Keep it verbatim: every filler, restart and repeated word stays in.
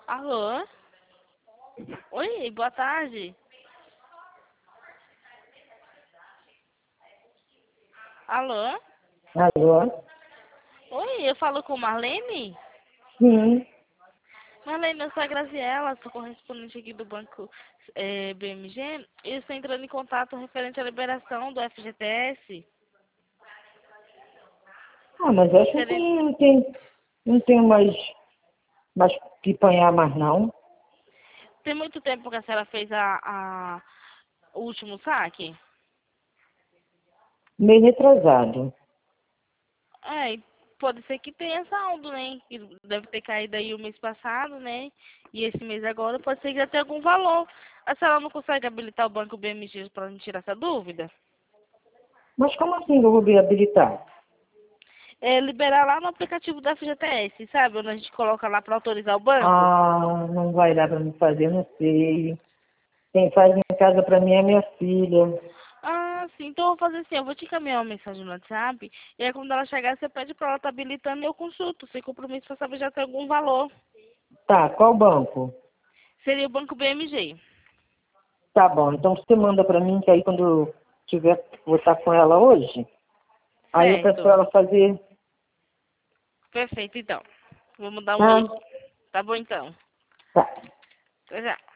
Alô? Oi, boa tarde. Alô? Alô? Oi, eu falo com Marlene? Sim. Marlene, eu sou a Graziela, sou correspondente aqui do Banco eh, B M G. E estou entrando em contato referente à liberação do F G T S. Ah, mas acho que Querendo... não tem, não tem mais, mais que apanhar mais não. Tem muito tempo que a senhora fez a, a... o último saque? Meio retrasado. É, e pode ser que tenha saldo, né? Que deve ter caído aí o mês passado, né? E esse mês agora pode ser que já tenha algum valor. A senhora não consegue habilitar o Banco B M G para me tirar essa dúvida? Mas como assim eu vou habilitar? É liberar lá no aplicativo da F G T S, sabe? Onde a gente coloca lá para autorizar o banco. Ah, não vai dar para me fazer, não sei. Quem faz em casa para mim é minha filha. Ah, sim. Então eu vou fazer assim, eu vou te encaminhar uma mensagem no WhatsApp. E aí quando ela chegar, você pede para ela estar habilitando e eu consulto. Sem compromisso para saber se já tem algum valor. Tá, qual banco? Seria o Banco B M G. Tá bom, então você manda para mim que aí quando eu tiver, vou estar com ela hoje, aí eu peço para Certo. ela fazer, Perfeito, então. Vou mudar o tá? meu. Tá bom, então. Tá. Até já.